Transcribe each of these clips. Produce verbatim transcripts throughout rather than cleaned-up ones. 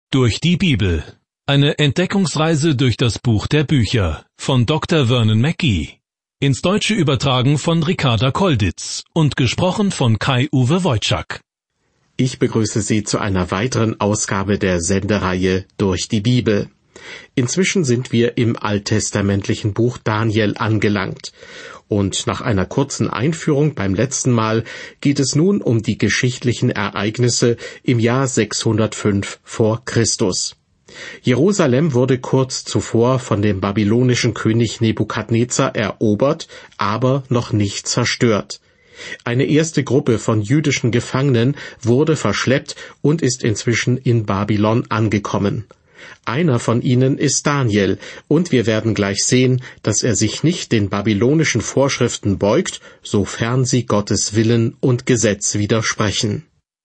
Durch die Bibel. Eine Entdeckungsreise durch das Buch der Bücher von Doktor Vernon Mackey. Ins Deutsche übertragen von Ricarda Kolditz und gesprochen von Kai-Uwe Wojczak. Ich begrüße Sie zu einer weiteren Ausgabe der Sendereihe Durch die Bibel. Inzwischen sind wir im alttestamentlichen Buch Daniel angelangt. Und nach einer kurzen Einführung beim letzten Mal geht es nun um die geschichtlichen Ereignisse im Jahr sechshundertfünf vor Christus. Jerusalem wurde kurz zuvor von dem babylonischen König Nebukadnezar erobert, aber noch nicht zerstört. Eine erste Gruppe von jüdischen Gefangenen wurde verschleppt und ist inzwischen in Babylon angekommen. Einer von ihnen ist Daniel, und wir werden gleich sehen, dass er sich nicht den babylonischen Vorschriften beugt, sofern sie Gottes Willen und Gesetz widersprechen.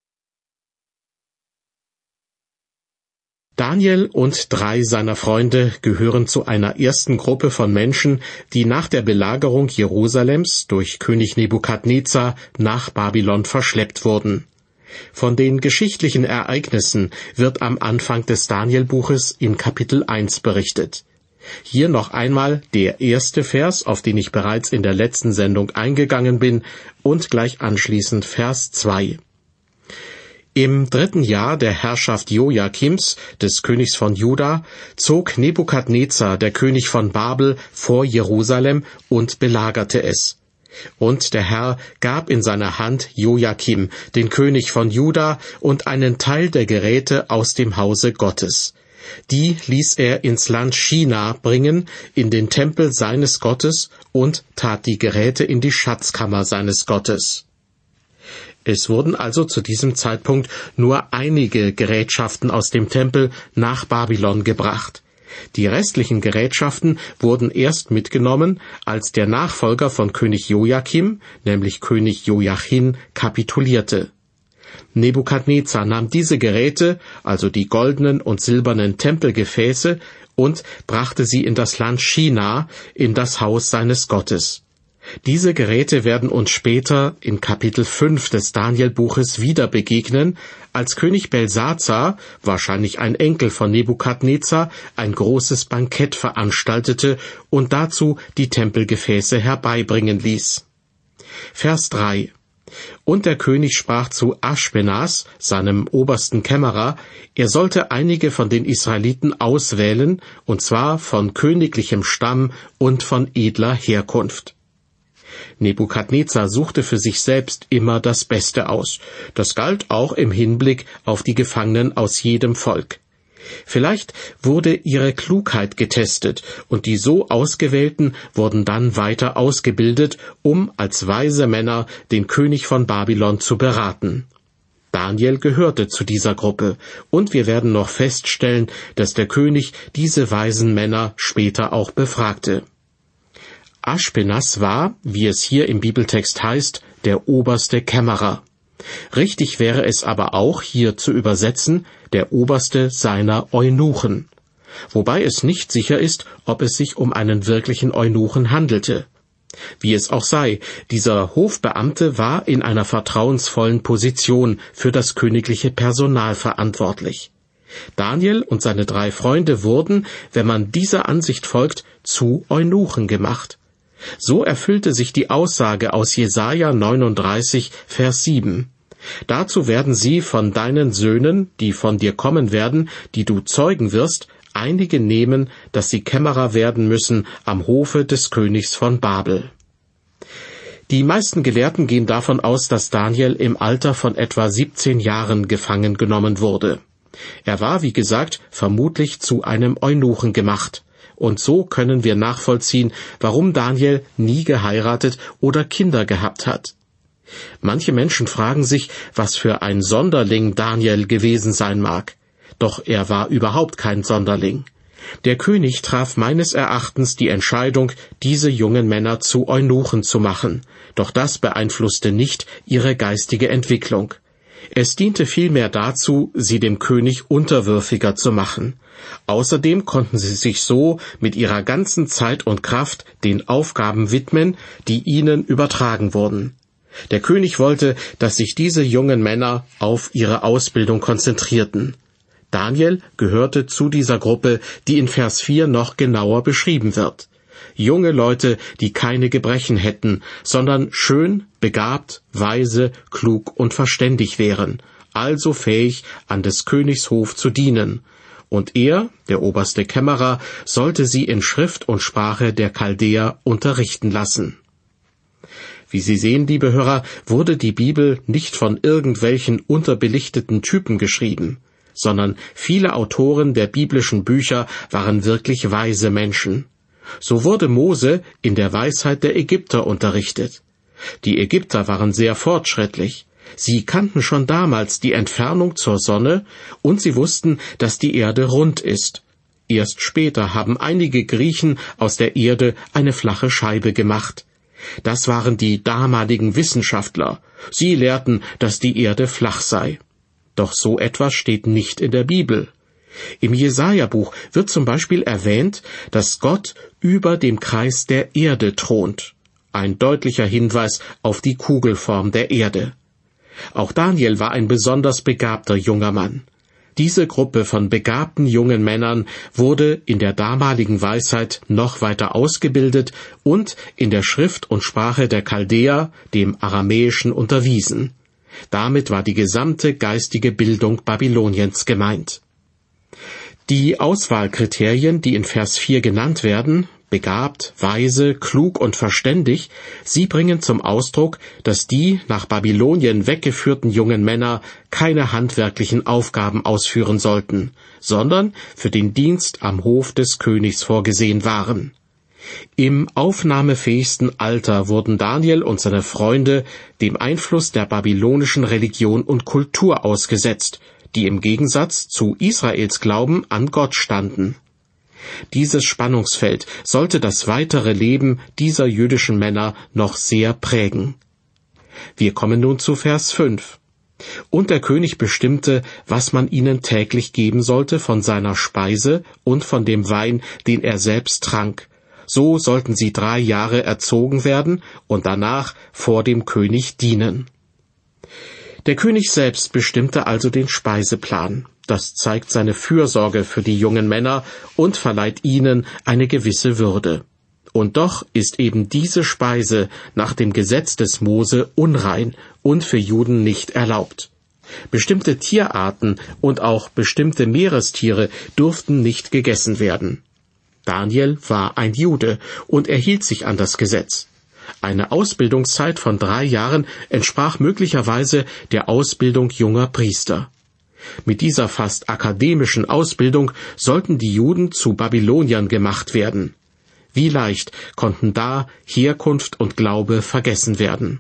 Daniel und drei seiner Freunde gehören zu einer ersten Gruppe von Menschen, die nach der Belagerung Jerusalems durch König Nebukadnezar nach Babylon verschleppt wurden. Von den geschichtlichen Ereignissen wird am Anfang des Daniel-Buches in Kapitel eins berichtet. Hier noch einmal der erste Vers, auf den ich bereits in der letzten Sendung eingegangen bin, und gleich anschließend Vers zwei. Im dritten Jahr der Herrschaft Joachims, des Königs von Juda, zog Nebukadnezar, der König von Babel, vor Jerusalem und belagerte es. Und der Herr gab in seine Hand Joachim, den König von Juda, und einen Teil der Geräte aus dem Hause Gottes. Die ließ er ins Land China bringen, in den Tempel seines Gottes, und tat die Geräte in die Schatzkammer seines Gottes. Es wurden also zu diesem Zeitpunkt nur einige Gerätschaften aus dem Tempel nach Babylon gebracht. Die restlichen Gerätschaften wurden erst mitgenommen, als der Nachfolger von König Joachim, nämlich König Joachim, kapitulierte. Nebukadnezar nahm diese Geräte, also die goldenen und silbernen Tempelgefäße, und brachte sie in das Land China, in das Haus seines Gottes. Diese Geräte werden uns später in Kapitel fünf des Daniel-Buches wieder begegnen, als König Belsazar, wahrscheinlich ein Enkel von Nebukadnezar, ein großes Bankett veranstaltete und dazu die Tempelgefäße herbeibringen ließ. Vers drei. Und der König sprach zu Aschpenas, seinem obersten Kämmerer, er sollte einige von den Israeliten auswählen, und zwar von königlichem Stamm und von edler Herkunft. Nebukadnezar suchte für sich selbst immer das Beste aus. Das galt auch im Hinblick auf die Gefangenen aus jedem Volk. Vielleicht wurde ihre Klugheit getestet, und die so Ausgewählten wurden dann weiter ausgebildet, um als weise Männer den König von Babylon zu beraten. Daniel gehörte zu dieser Gruppe, und wir werden noch feststellen, dass der König diese weisen Männer später auch befragte. Aschpenas war, wie es hier im Bibeltext heißt, der oberste Kämmerer. Richtig wäre es aber auch, hier zu übersetzen, der oberste seiner Eunuchen. Wobei es nicht sicher ist, ob es sich um einen wirklichen Eunuchen handelte. Wie es auch sei, dieser Hofbeamte war in einer vertrauensvollen Position für das königliche Personal verantwortlich. Daniel und seine drei Freunde wurden, wenn man dieser Ansicht folgt, zu Eunuchen gemacht. So erfüllte sich die Aussage aus Jesaja neununddreißig, Vers sieben. Dazu werden sie von deinen Söhnen, die von dir kommen werden, die du zeugen wirst, einige nehmen, dass sie Kämmerer werden müssen am Hofe des Königs von Babel. Die meisten Gelehrten gehen davon aus, dass Daniel im Alter von etwa siebzehn Jahren gefangen genommen wurde. Er war, wie gesagt, vermutlich zu einem Eunuchen gemacht. Und so können wir nachvollziehen, warum Daniel nie geheiratet oder Kinder gehabt hat. Manche Menschen fragen sich, was für ein Sonderling Daniel gewesen sein mag. Doch er war überhaupt kein Sonderling. Der König traf meines Erachtens die Entscheidung, diese jungen Männer zu Eunuchen zu machen. Doch das beeinflusste nicht ihre geistige Entwicklung. Es diente vielmehr dazu, sie dem König unterwürfiger zu machen. Außerdem konnten sie sich so mit ihrer ganzen Zeit und Kraft den Aufgaben widmen, die ihnen übertragen wurden. Der König wollte, dass sich diese jungen Männer auf ihre Ausbildung konzentrierten. Daniel gehörte zu dieser Gruppe, die in Vers vier noch genauer beschrieben wird. Junge Leute, die keine Gebrechen hätten, sondern schön, begabt, weise, klug und verständig wären, also fähig, an des Königs Hof zu dienen. Und er, der oberste Kämmerer, sollte sie in Schrift und Sprache der Chaldäer unterrichten lassen. Wie Sie sehen, liebe Hörer, wurde die Bibel nicht von irgendwelchen unterbelichteten Typen geschrieben, sondern viele Autoren der biblischen Bücher waren wirklich weise Menschen. So wurde Mose in der Weisheit der Ägypter unterrichtet. Die Ägypter waren sehr fortschrittlich. Sie kannten schon damals die Entfernung zur Sonne und sie wussten, dass die Erde rund ist. Erst später haben einige Griechen aus der Erde eine flache Scheibe gemacht. Das waren die damaligen Wissenschaftler. Sie lehrten, dass die Erde flach sei. Doch so etwas steht nicht in der Bibel. Im Jesaja-Buch wird zum Beispiel erwähnt, dass Gott über dem Kreis der Erde thront. Ein deutlicher Hinweis auf die Kugelform der Erde. Auch Daniel war ein besonders begabter junger Mann. Diese Gruppe von begabten jungen Männern wurde in der damaligen Weisheit noch weiter ausgebildet und in der Schrift und Sprache der Chaldäer, dem Aramäischen, unterwiesen. Damit war die gesamte geistige Bildung Babyloniens gemeint. Die Auswahlkriterien, die in Vers vier genannt werden, begabt, weise, klug und verständig, sie bringen zum Ausdruck, dass die nach Babylonien weggeführten jungen Männer keine handwerklichen Aufgaben ausführen sollten, sondern für den Dienst am Hof des Königs vorgesehen waren. Im aufnahmefähigsten Alter wurden Daniel und seine Freunde dem Einfluss der babylonischen Religion und Kultur ausgesetzt, die im Gegensatz zu Israels Glauben an Gott standen. Dieses Spannungsfeld sollte das weitere Leben dieser jüdischen Männer noch sehr prägen. Wir kommen nun zu Vers fünf. Und der König bestimmte, was man ihnen täglich geben sollte von seiner Speise und von dem Wein, den er selbst trank. So sollten sie drei Jahre erzogen werden und danach vor dem König dienen. Der König selbst bestimmte also den Speiseplan. Das zeigt seine Fürsorge für die jungen Männer und verleiht ihnen eine gewisse Würde. Und doch ist eben diese Speise nach dem Gesetz des Mose unrein und für Juden nicht erlaubt. Bestimmte Tierarten und auch bestimmte Meerestiere durften nicht gegessen werden. Daniel war ein Jude und er hielt sich an das Gesetz. Eine Ausbildungszeit von drei Jahren entsprach möglicherweise der Ausbildung junger Priester. Mit dieser fast akademischen Ausbildung sollten die Juden zu Babyloniern gemacht werden. Wie leicht konnten da Herkunft und Glaube vergessen werden.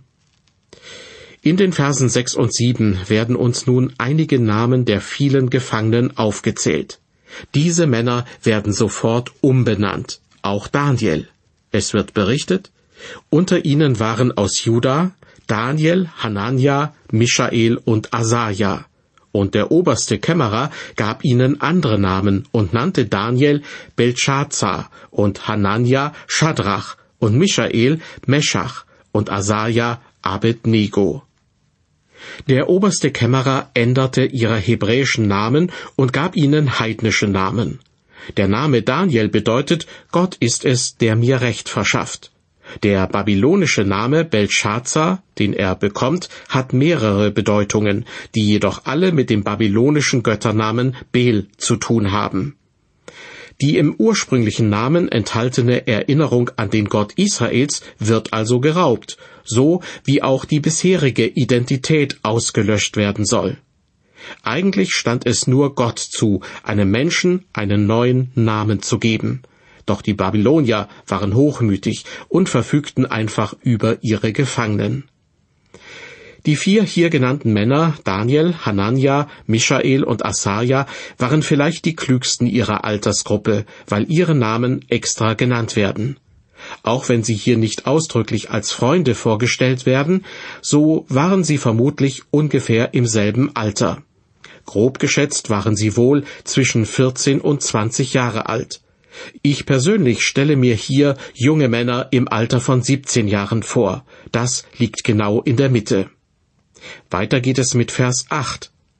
In den Versen sechs und sieben werden uns nun einige Namen der vielen Gefangenen aufgezählt. Diese Männer werden sofort umbenannt, auch Daniel. Es wird berichtet, unter ihnen waren aus Juda Daniel, Hanania, Mischael und Asaja. Und der oberste Kämmerer gab ihnen andere Namen und nannte Daniel Beltschazar und Hanania Schadrach und Mischael Meschach und Asaja Abednego. Der oberste Kämmerer änderte ihre hebräischen Namen und gab ihnen heidnische Namen. Der Name Daniel bedeutet, Gott ist es, der mir Recht verschafft. Der babylonische Name Beltschazar, den er bekommt, hat mehrere Bedeutungen, die jedoch alle mit dem babylonischen Götternamen Bel zu tun haben. Die im ursprünglichen Namen enthaltene Erinnerung an den Gott Israels wird also geraubt, so wie auch die bisherige Identität ausgelöscht werden soll. Eigentlich stand es nur Gott zu, einem Menschen einen neuen Namen zu geben. Doch die Babylonier waren hochmütig und verfügten einfach über ihre Gefangenen. Die vier hier genannten Männer, Daniel, Hanania, Mischael und Asaja, waren vielleicht die klügsten ihrer Altersgruppe, weil ihre Namen extra genannt werden. Auch wenn sie hier nicht ausdrücklich als Freunde vorgestellt werden, so waren sie vermutlich ungefähr im selben Alter. Grob geschätzt waren sie wohl zwischen vierzehn und zwanzig Jahre alt. Ich persönlich stelle mir hier junge Männer im Alter von siebzehn Jahren vor. Das liegt genau in der Mitte. Weiter geht es mit Vers acht.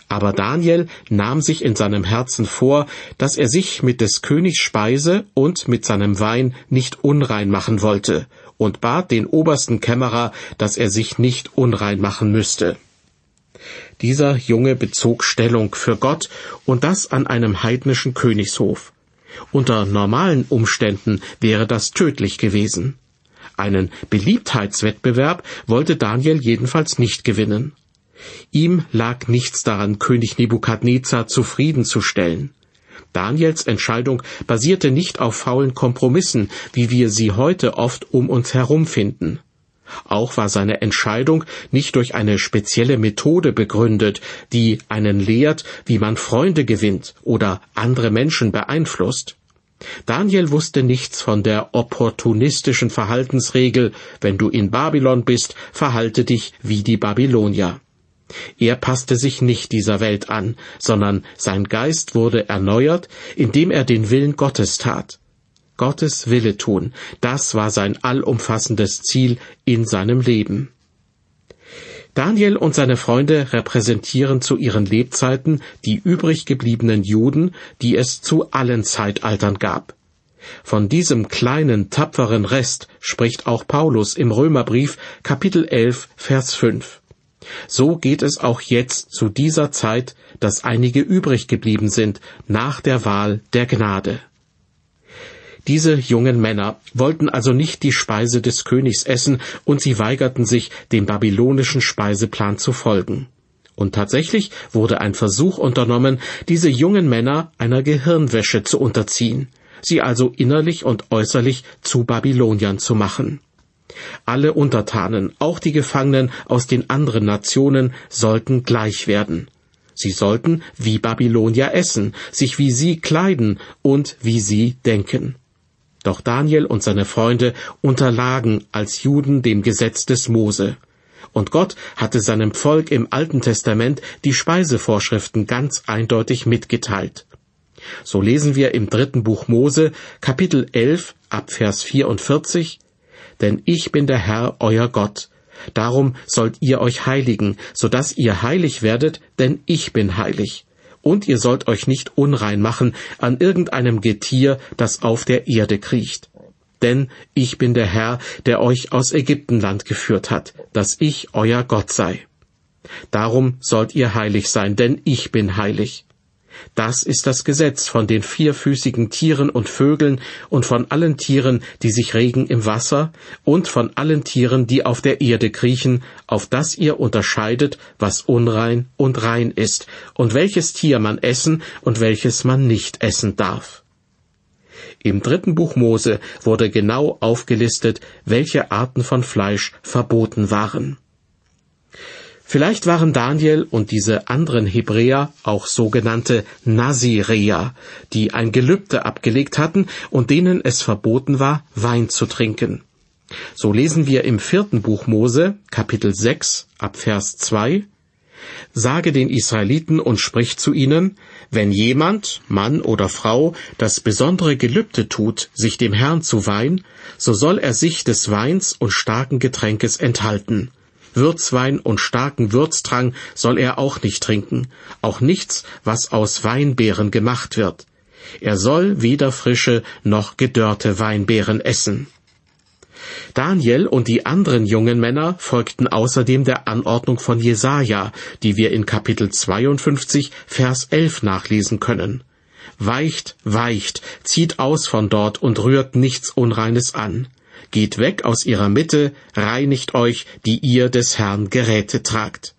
Aber Daniel nahm sich in seinem Herzen vor, dass er sich mit des Königs Speise und mit seinem Wein nicht unrein machen wollte, und bat den obersten Kämmerer, dass er sich nicht unrein machen müsste. Dieser Junge bezog Stellung für Gott, und das an einem heidnischen Königshof. Unter normalen Umständen wäre das tödlich gewesen. Einen Beliebtheitswettbewerb wollte Daniel jedenfalls nicht gewinnen. Ihm lag nichts daran, König Nebukadnezar zufriedenzustellen. Daniels Entscheidung basierte nicht auf faulen Kompromissen, wie wir sie heute oft um uns herum finden. Auch war seine Entscheidung nicht durch eine spezielle Methode begründet, die einen lehrt, wie man Freunde gewinnt oder andere Menschen beeinflusst. Daniel wusste nichts von der opportunistischen Verhaltensregel, wenn du in Babylon bist, verhalte dich wie die Babylonier. Er passte sich nicht dieser Welt an, sondern sein Geist wurde erneuert, indem er den Willen Gottes tat. Gottes Wille tun, das war sein allumfassendes Ziel in seinem Leben. Daniel und seine Freunde repräsentieren zu ihren Lebzeiten die übrig gebliebenen Juden, die es zu allen Zeitaltern gab. Von diesem kleinen, tapferen Rest spricht auch Paulus im Römerbrief, Kapitel elf, Vers fünf. So geht es auch jetzt zu dieser Zeit, dass einige übrig geblieben sind nach der Wahl der Gnade. Diese jungen Männer wollten also nicht die Speise des Königs essen, und sie weigerten sich, dem babylonischen Speiseplan zu folgen. Und tatsächlich wurde ein Versuch unternommen, diese jungen Männer einer Gehirnwäsche zu unterziehen, sie also innerlich und äußerlich zu Babyloniern zu machen. Alle Untertanen, auch die Gefangenen aus den anderen Nationen, sollten gleich werden. Sie sollten wie Babylonier essen, sich wie sie kleiden und wie sie denken. Doch Daniel und seine Freunde unterlagen als Juden dem Gesetz des Mose. Und Gott hatte seinem Volk im Alten Testament die Speisevorschriften ganz eindeutig mitgeteilt. So lesen wir im dritten Buch Mose, Kapitel elf, ab Vers vierundvierzig, »Denn ich bin der Herr, euer Gott. Darum sollt ihr euch heiligen, so dass ihr heilig werdet, denn ich bin heilig. Und ihr sollt euch nicht unrein machen an irgendeinem Getier, das auf der Erde kriecht. Denn ich bin der Herr, der euch aus Ägyptenland geführt hat, dass ich euer Gott sei. Darum sollt ihr heilig sein, denn ich bin heilig. Das ist das Gesetz von den vierfüßigen Tieren und Vögeln und von allen Tieren, die sich regen im Wasser, und von allen Tieren, die auf der Erde kriechen, auf das ihr unterscheidet, was unrein und rein ist, und welches Tier man essen und welches man nicht essen darf.« Im dritten Buch Mose wurde genau aufgelistet, welche Arten von Fleisch verboten waren. Vielleicht waren Daniel und diese anderen Hebräer auch sogenannte Naziräer, die ein Gelübde abgelegt hatten und denen es verboten war, Wein zu trinken. So lesen wir im vierten Buch Mose, Kapitel sechs, ab Vers zwei, »Sage den Israeliten und sprich zu ihnen, wenn jemand, Mann oder Frau, das besondere Gelübde tut, sich dem Herrn zu weihen, so soll er sich des Weins und starken Getränkes enthalten. Würzwein und starken Würztrank soll er auch nicht trinken, auch nichts, was aus Weinbeeren gemacht wird. Er soll weder frische noch gedörrte Weinbeeren essen.« Daniel und die anderen jungen Männer folgten außerdem der Anordnung von Jesaja, die wir in Kapitel zweiundfünfzig, Vers elf nachlesen können. »Weicht, weicht, zieht aus von dort und rührt nichts Unreines an. Geht weg aus ihrer Mitte, reinigt euch, die ihr des Herrn Geräte tragt.«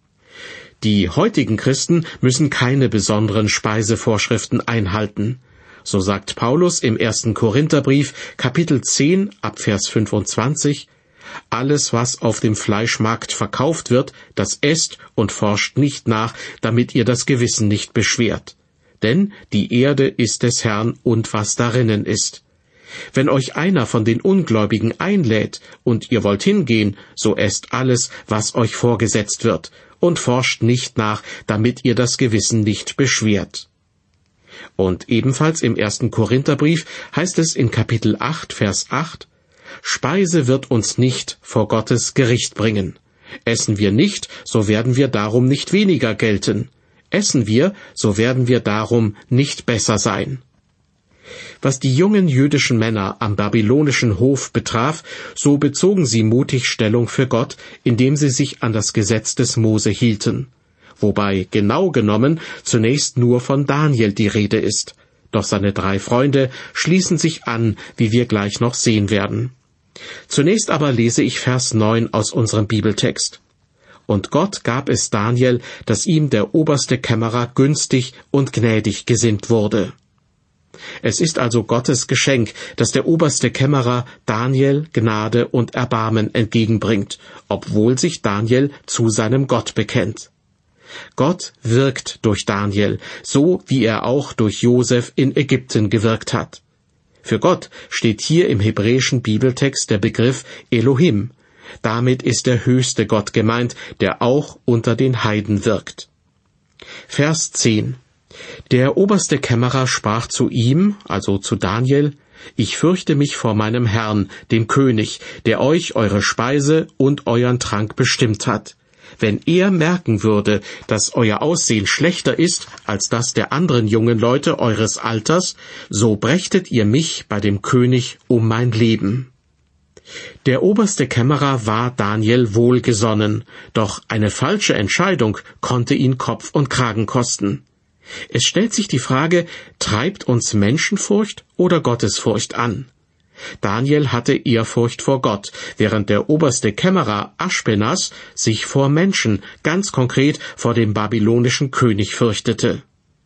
Die heutigen Christen müssen keine besonderen Speisevorschriften einhalten. So sagt Paulus im ersten Korintherbrief, Kapitel zehn, ab Vers fünfundzwanzig, »Alles, was auf dem Fleischmarkt verkauft wird, das esst und forscht nicht nach, damit ihr das Gewissen nicht beschwert. Denn die Erde ist des Herrn und was darinnen ist. Wenn euch einer von den Ungläubigen einlädt und ihr wollt hingehen, so esst alles, was euch vorgesetzt wird, und forscht nicht nach, damit ihr das Gewissen nicht beschwert.« Und ebenfalls im ersten Korintherbrief heißt es in Kapitel acht, Vers acht, »Speise wird uns nicht vor Gottes Gericht bringen. Essen wir nicht, so werden wir darum nicht weniger gelten. Essen wir, so werden wir darum nicht besser sein. Was die jungen jüdischen Männer am babylonischen Hof betraf, so bezogen sie mutig Stellung für Gott, indem sie sich an das Gesetz des Mose hielten. Wobei genau genommen zunächst nur von Daniel die Rede ist. Doch seine drei Freunde schließen sich an, wie wir gleich noch sehen werden. Zunächst aber lese ich Vers neun aus unserem Bibeltext. Und Gott gab es Daniel, dass ihm der oberste Kämmerer günstig und gnädig gesinnt wurde. Es ist also Gottes Geschenk, dass der oberste Kämmerer Daniel Gnade und Erbarmen entgegenbringt, obwohl sich Daniel zu seinem Gott bekennt. Gott wirkt durch Daniel, so wie er auch durch Josef in Ägypten gewirkt hat. Für Gott steht hier im hebräischen Bibeltext der Begriff Elohim. Damit ist der höchste Gott gemeint, der auch unter den Heiden wirkt. Vers zehn. Der oberste Kämmerer sprach zu ihm, also zu Daniel, »Ich fürchte mich vor meinem Herrn, dem König, der euch eure Speise und euren Trank bestimmt hat. Wenn er merken würde, dass euer Aussehen schlechter ist als das der anderen jungen Leute eures Alters, so brächtet ihr mich bei dem König um mein Leben.« Der oberste Kämmerer war Daniel wohlgesonnen, doch eine falsche Entscheidung konnte ihn Kopf und Kragen kosten. Es stellt sich die Frage, treibt uns Menschenfurcht oder Gottesfurcht an? Daniel hatte Ehrfurcht vor Gott, während der oberste Kämmerer Aschpenas sich vor Menschen, ganz konkret vor dem babylonischen König fürchtete.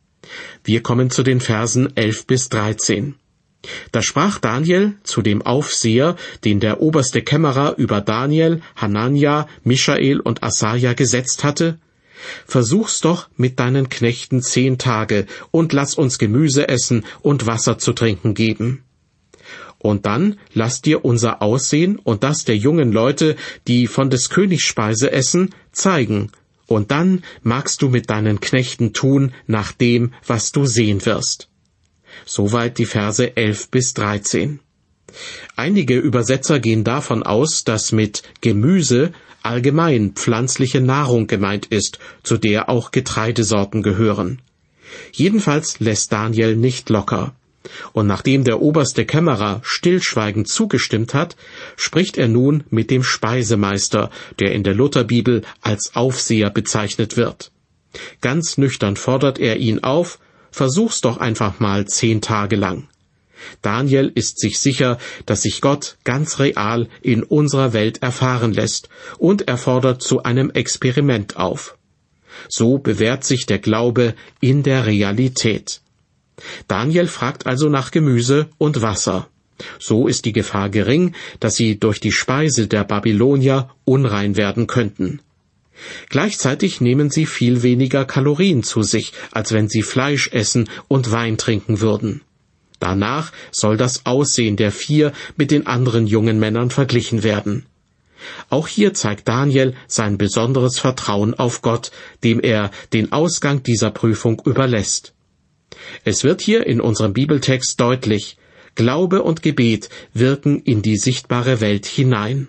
Wir kommen zu den Versen elf bis dreizehn. Da sprach Daniel zu dem Aufseher, den der oberste Kämmerer über Daniel, Hanania, Michael und Asaja gesetzt hatte: »Versuch's doch mit deinen Knechten zehn Tage und lass uns Gemüse essen und Wasser zu trinken geben. Und dann lass dir unser Aussehen und das der jungen Leute, die von des Königs Speise essen, zeigen. Und dann magst du mit deinen Knechten tun nach dem, was du sehen wirst.« Soweit die Verse elf bis dreizehn. Einige Übersetzer gehen davon aus, dass mit Gemüse allgemein pflanzliche Nahrung gemeint ist, zu der auch Getreidesorten gehören. Jedenfalls lässt Daniel nicht locker. Und nachdem der oberste Kämmerer stillschweigend zugestimmt hat, spricht er nun mit dem Speisemeister, der in der Lutherbibel als Aufseher bezeichnet wird. Ganz nüchtern fordert er ihn auf: Versuch's doch einfach mal zehn Tage lang. Daniel ist sich sicher, dass sich Gott ganz real in unserer Welt erfahren lässt, und er fordert zu einem Experiment auf. So bewährt sich der Glaube in der Realität. Daniel fragt also nach Gemüse und Wasser. So ist die Gefahr gering, dass sie durch die Speise der Babylonier unrein werden könnten. Gleichzeitig nehmen sie viel weniger Kalorien zu sich, als wenn sie Fleisch essen und Wein trinken würden. Danach soll das Aussehen der vier mit den anderen jungen Männern verglichen werden. Auch hier zeigt Daniel sein besonderes Vertrauen auf Gott, dem er den Ausgang dieser Prüfung überlässt. Es wird hier in unserem Bibeltext deutlich: Glaube und Gebet wirken in die sichtbare Welt hinein.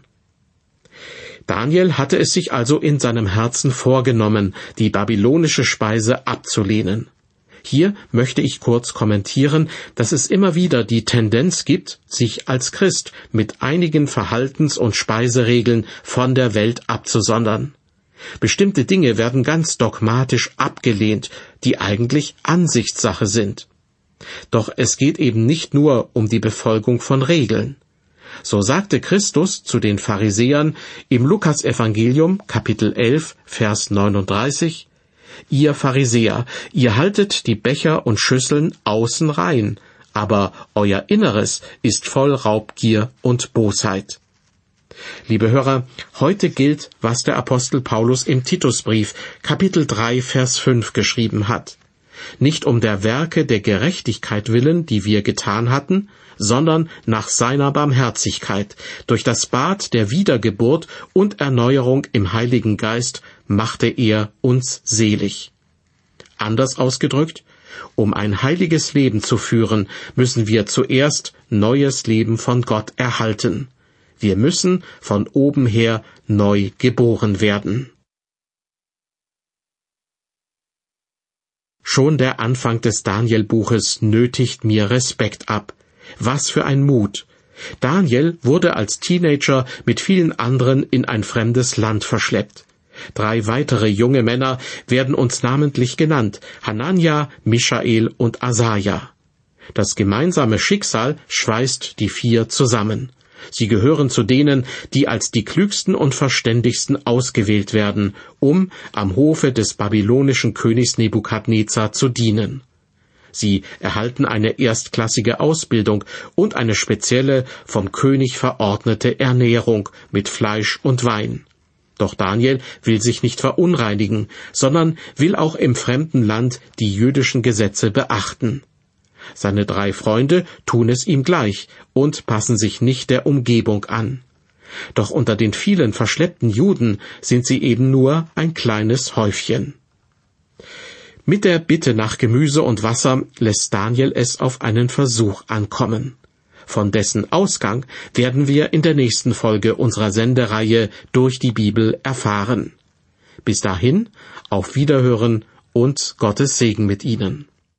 Daniel hatte es sich also in seinem Herzen vorgenommen, die babylonische Speise abzulehnen. Hier möchte ich kurz kommentieren, dass es immer wieder die Tendenz gibt, sich als Christ mit einigen Verhaltens- und Speiseregeln von der Welt abzusondern. Bestimmte Dinge werden ganz dogmatisch abgelehnt, die eigentlich Ansichtssache sind. Doch es geht eben nicht nur um die Befolgung von Regeln. So sagte Christus zu den Pharisäern im Lukasevangelium Kapitel elf, Vers neununddreißig: »Ihr Pharisäer, ihr haltet die Becher und Schüsseln außen rein, aber euer Inneres ist voll Raubgier und Bosheit.« Liebe Hörer, heute gilt, was der Apostel Paulus im Titusbrief Kapitel drei, Vers fünf geschrieben hat: »Nicht um der Werke der Gerechtigkeit willen, die wir getan hatten, sondern nach seiner Barmherzigkeit, durch das Bad der Wiedergeburt und Erneuerung im Heiligen Geist machte er uns selig.« Anders ausgedrückt: Um ein heiliges Leben zu führen, müssen wir zuerst neues Leben von Gott erhalten. Wir müssen von oben her neu geboren werden. Schon der Anfang des Daniel-Buches nötigt mir Respekt ab. Was für ein Mut! Daniel wurde als Teenager mit vielen anderen in ein fremdes Land verschleppt. Drei weitere junge Männer werden uns namentlich genannt: Hanania, Michael und Asaja. Das gemeinsame Schicksal schweißt die vier zusammen. Sie gehören zu denen, die als die klügsten und verständigsten ausgewählt werden, um am Hofe des babylonischen Königs Nebukadnezar zu dienen. Sie erhalten eine erstklassige Ausbildung und eine spezielle, vom König verordnete Ernährung mit Fleisch und Wein. Doch Daniel will sich nicht verunreinigen, sondern will auch im fremden Land die jüdischen Gesetze beachten. Seine drei Freunde tun es ihm gleich und passen sich nicht der Umgebung an. Doch unter den vielen verschleppten Juden sind sie eben nur ein kleines Häufchen. Mit der Bitte nach Gemüse und Wasser lässt Daniel es auf einen Versuch ankommen. Von dessen Ausgang werden wir in der nächsten Folge unserer Sendereihe Durch die Bibel erfahren. Bis dahin, auf Wiederhören und Gottes Segen mit Ihnen.